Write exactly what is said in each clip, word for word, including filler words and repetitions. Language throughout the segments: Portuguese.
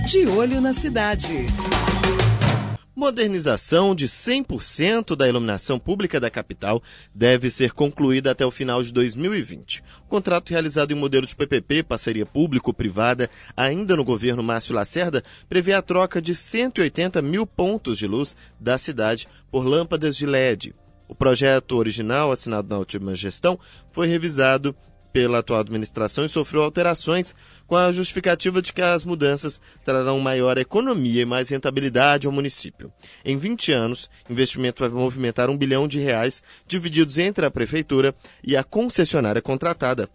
De Olho na Cidade. Modernização de cem por cento da iluminação pública da capital deve ser concluída até o final de dois mil e vinte. O contrato realizado em modelo de P P P, parceria público-privada, ainda no governo Márcio Lacerda, prevê a troca de cento e oitenta mil pontos de luz da cidade por lâmpadas de L E D. O projeto original, assinado na última gestão, foi revisado pela atual administração e sofreu alterações com a justificativa de que as mudanças trarão maior economia e mais rentabilidade ao município. Em vinte anos, o investimento vai movimentar um bilhão de reais, divididos entre a prefeitura e a concessionária contratada.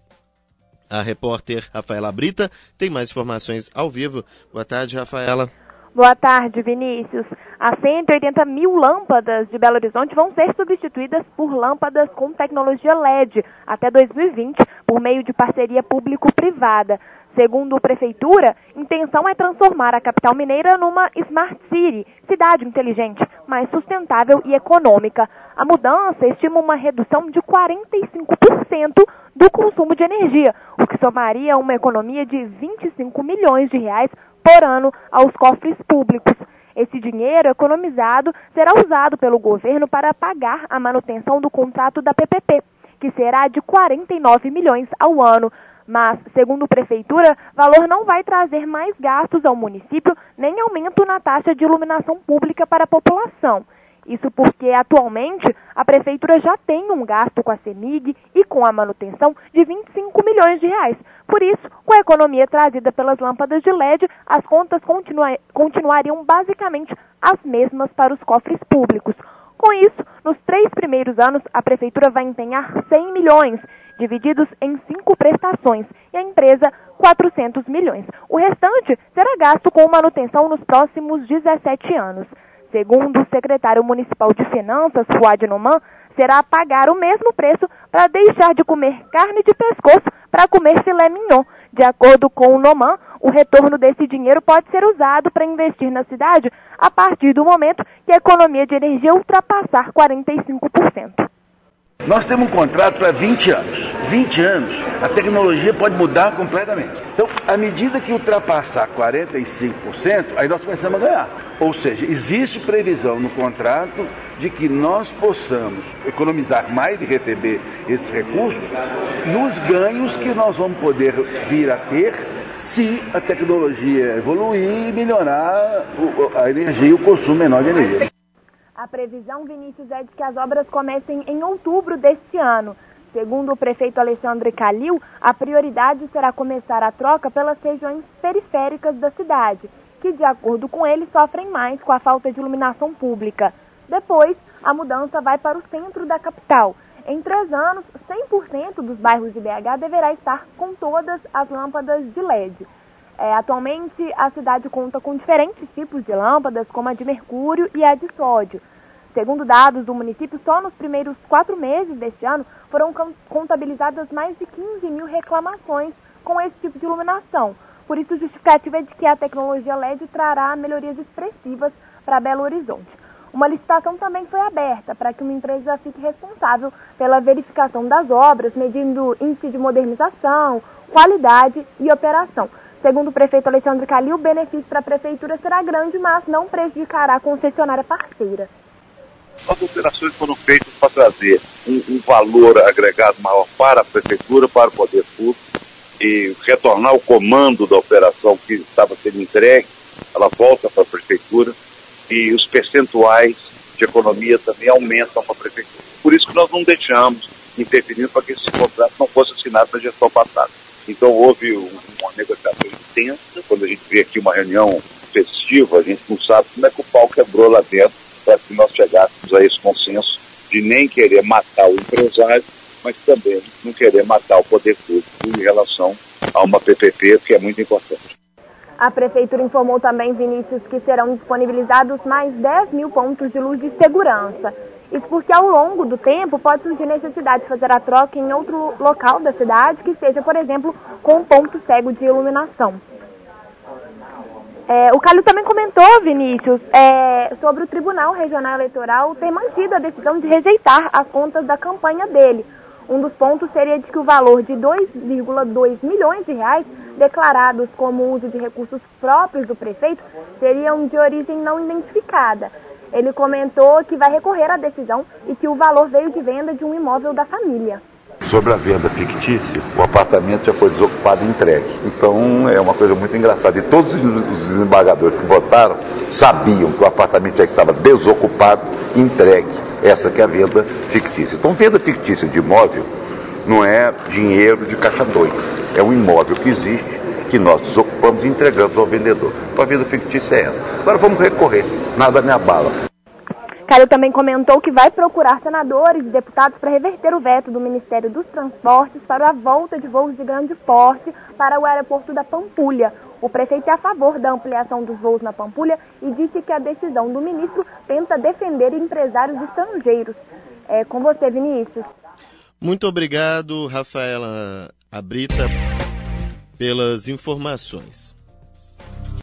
A repórter Rafaela Brita tem mais informações ao vivo. Boa tarde, Rafaela. Boa tarde, Vinícius. As cento e oitenta mil lâmpadas de Belo Horizonte vão ser substituídas por lâmpadas com tecnologia L E D até dois mil e vinte, por meio de parceria público-privada. Segundo a Prefeitura, a intenção é transformar a capital mineira numa Smart City, cidade inteligente, mais sustentável e econômica. A mudança estima uma redução de quarenta e cinco por cento do consumo de energia, o que somaria uma economia de vinte e cinco milhões de reais por ano aos cofres públicos. Esse dinheiro economizado será usado pelo governo para pagar a manutenção do contrato da P P P, que será de quarenta e nove milhões ao ano. Mas, segundo a Prefeitura, o valor não vai trazer mais gastos ao município, nem aumento na taxa de iluminação pública para a população. Isso porque, atualmente, a Prefeitura já tem um gasto com a CEMIG e com a manutenção de vinte e cinco milhões de reais. Por isso, com a economia trazida pelas lâmpadas de L E D, as contas continua- continuariam basicamente as mesmas para os cofres públicos. Com isso, nos três primeiros anos, a Prefeitura vai empenhar cem milhões, divididos em cinco prestações, e a empresa quatrocentos milhões. O restante será gasto com manutenção nos próximos dezessete anos. Segundo o secretário municipal de Finanças, Fuad Noman, será pagar o mesmo preço para deixar de comer carne de pescoço para comer filé mignon. De acordo com o Noman, o retorno desse dinheiro pode ser usado para investir na cidade a partir do momento que a economia de energia ultrapassar quarenta e cinco por cento. Nós temos um contrato para vinte anos. vinte anos, a tecnologia pode mudar completamente. Então, à medida que ultrapassar quarenta e cinco por cento, aí nós começamos a ganhar. Ou seja, existe previsão no contrato de que nós possamos economizar mais e receber esses recursos nos ganhos que nós vamos poder vir a ter se a tecnologia evoluir e melhorar a energia e o consumo menor de energia. A previsão, Vinícius, é de que as obras comecem em outubro deste ano. Segundo o prefeito Alexandre Calil, a prioridade será começar a troca pelas regiões periféricas da cidade, que, de acordo com ele, sofrem mais com a falta de iluminação pública. Depois, a mudança vai para o centro da capital. Em três anos, cem por cento dos bairros de B H deverá estar com todas as lâmpadas de L E D. É, atualmente, a cidade conta com diferentes tipos de lâmpadas, como a de mercúrio e a de sódio. Segundo dados do município, só nos primeiros quatro meses deste ano foram contabilizadas mais de quinze mil reclamações com esse tipo de iluminação. Por isso, a justificativa é de que a tecnologia L E D trará melhorias expressivas para Belo Horizonte. Uma licitação também foi aberta para que uma empresa fique responsável pela verificação das obras, medindo índice de modernização, qualidade e operação. Segundo o prefeito Alexandre Calil, o benefício para a prefeitura será grande, mas não prejudicará a concessionária parceira. As operações foram feitas para trazer um, um valor agregado maior para a prefeitura, para o poder público, e retornar o comando da operação que estava sendo entregue, ela volta para a prefeitura, e os percentuais de economia também aumentam para a prefeitura. Por isso que nós não deixamos interferir para que esse contrato não fosse assinado na gestão passada. Então houve uma negociação intensa. Quando a gente vê aqui uma reunião festiva, a gente não sabe como é que o pau quebrou lá dentro para que nós chegássemos a esse consenso de nem querer matar o empresário, mas também não querer matar o poder público em relação a uma P P P, que é muito importante. A Prefeitura informou também, Vinícius, que serão disponibilizados mais dez mil pontos de luz de segurança. Isso porque, ao longo do tempo, pode surgir necessidade de fazer a troca em outro local da cidade, que seja, por exemplo, com um ponto cego de iluminação. É, o Calil também comentou, Vinícius, é, sobre o Tribunal Regional Eleitoral ter mantido a decisão de rejeitar as contas da campanha dele. Um dos pontos seria de que o valor de dois vírgula dois milhões de reais declarados como uso de recursos próprios do prefeito seriam de origem não identificada. Ele comentou que vai recorrer à decisão e que o valor veio de venda de um imóvel da família. Sobre a venda fictícia, o apartamento já foi desocupado e entregue. Então é uma coisa muito engraçada. E todos os desembargadores que votaram sabiam que o apartamento já estava desocupado e entregue. Essa que é a venda fictícia. Então, venda fictícia de imóvel não é dinheiro de caixa dois. É um imóvel que existe, que nós desocupamos e entregamos ao vendedor. Então a venda fictícia é essa. Agora vamos recorrer. Nada me abala. Calil também comentou que vai procurar senadores e deputados para reverter o veto do Ministério dos Transportes para a volta de voos de grande porte para o aeroporto da Pampulha. O prefeito é a favor da ampliação dos voos na Pampulha e disse que a decisão do ministro tenta defender empresários estrangeiros. É com você, Vinícius. Muito obrigado, Rafaela Abrita, pelas informações.